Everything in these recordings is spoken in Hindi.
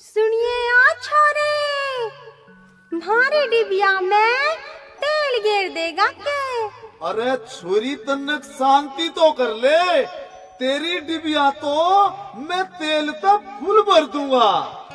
सुनिए आ छोरे, म्हारी डिबिया में तेल गिर देगा के? अरे छोरी तनक शांति तो कर ले। तेरी डिबिया तो मैं तेल तक फुल भर दूंगा।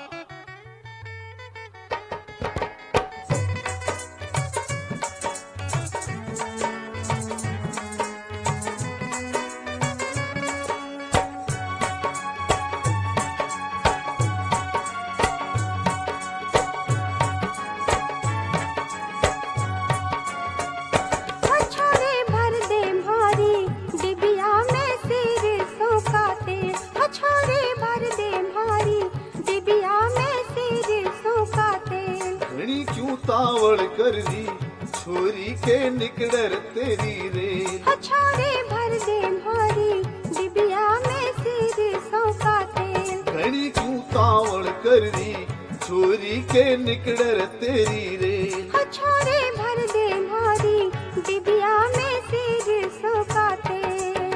तावड़ कर दी छोरी के निकड़र तेरी रे। छोरे भर दे भारी डिबिया में सिर सौका तेल। घड़ी क्यों तावड़ कर दी छोरी के निकड़र तेरी रे। छोरे भर दे भारी डिबिया में सिर सौका तेल।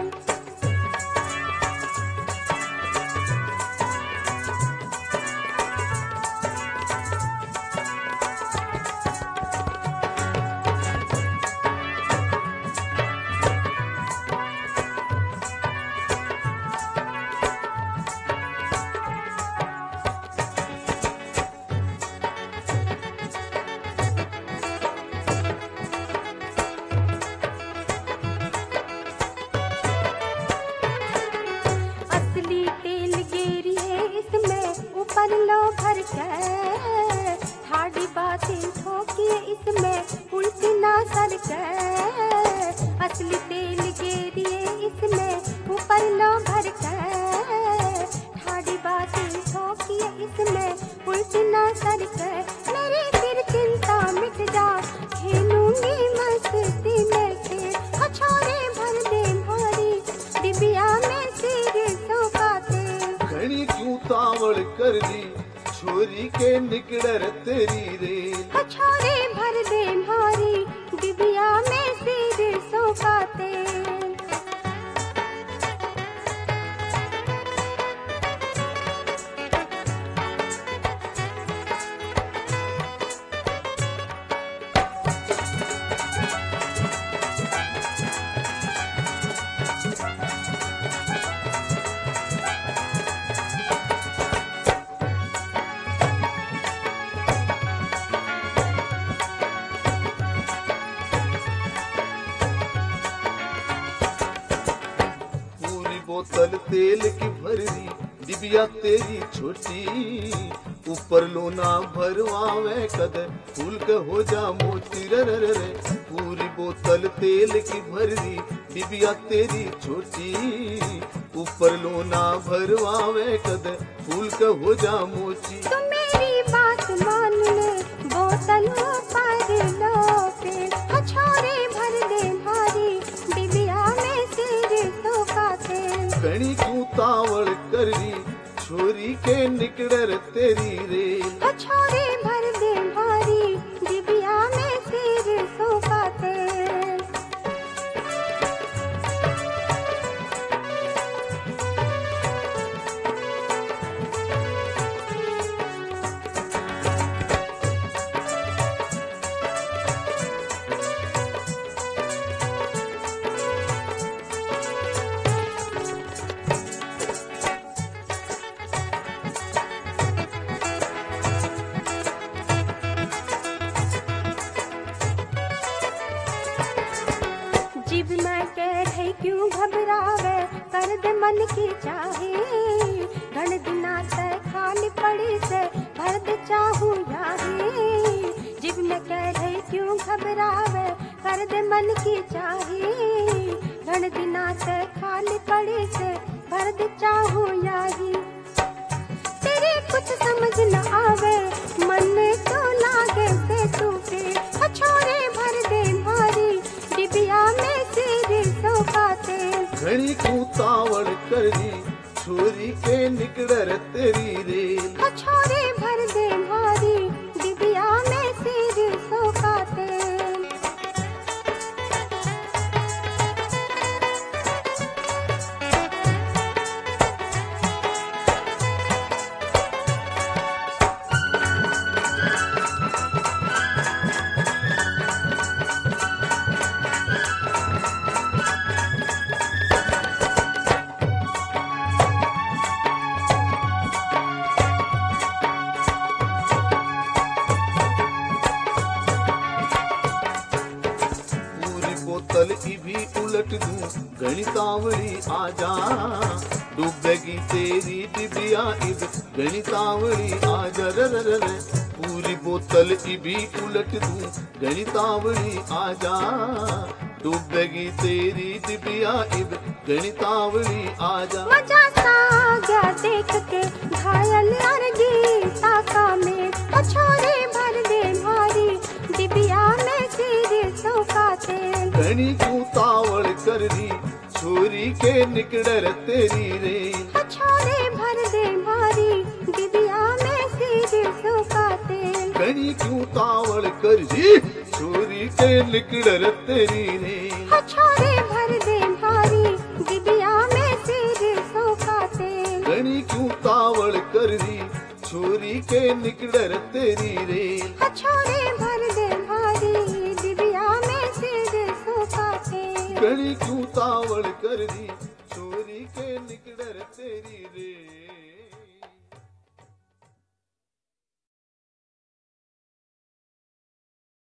ऊपर लो भर के ठाड़ी बातें ठोकिए इसमें उल्टी ना सर के। असली तेल गेरिए इसमें ऊपर लो भर के ठाड़ी बातें ठोकिए इसमें उल्टी ना सर के। मेरी फिर चिंता मिट जा खेलूंगी मस्ती में खेल। छोरे भर दे भारी डिबिया में सिर सौका तेल। घड़ी क्यों तावड़ कर दी छोरी के निकड़र तेरी रे। छोरे भर दे भारी डिबिया में सिर सौका तेल। बोतल तेल की भर दी डिबिया तेरी छोटी। ऊपर लोना भरवावे कदर फूल के हो जा मोती रे रे रे। पूरी बोतल तेल की भर दी डिबिया तेरी छोटी। ऊपर लोना भरवावे कदर फूल के हो जा मोची। तुम मेरी बात मान ले बोतल पर लो तेल। छोरे भर दे भारी डिबिया में सिर सौका तेल। घड़ी क्यों तावड़ कर दी छोरी के निकड़र तेरी रे। छोरे भर दे भारी डिबिया में सिर सौका तेल। जिब मैं कह रही क्यों घबरावे कर दे मन की चाहे। घण दिना तय खाली पड़ी से भर दे चाहूं याहे। जिब मैं कह रही क्यों घबरावे कर दे मन की चाहे। घण दिना तय खाली पड़ी से भर दे चाहूं याही। तेरे कुछ समझ न आवे मन तो लागे से तू पे। छोरे भर दे भारी डिबिया में सिर सौका तेल। घड़ी क्यों तावड़ कर दी छोरी के निकड़र तेरी रे। छोरे भर दे भारी डिबिया में सिर सौका तेल। गणितावली आजा, डूबेगी तेरी डिबिया इब गणितावली आजा, रे पूरी बोतल इबी उलट दूं गणितावली आजा, डूबेगी तेरी डिबिया इब गणितावली आजा। मजा सा गया देख के घायल अर्गी ताका में, छोरे भर दे भारी डिबिया में तेरे सौकाते। घनी क्यों तावड़ कर दी छोरी के निकड़र तेरी रे, छोरे भर दे भारी डिबिया में तेरे सौकाते। घनी क्यों तावड़ कर दी छोरी के निकड़र तेरी रे, छोरे भर दे भारी डिबिया में तेरे सौकाते। घनी क्यों तावड़ कर दी छोरी के निकड़र तेरी रे, छोरे भर दे भारी डिबिया में तेरे सौकाते। घनी क्यों तावड़ कर दी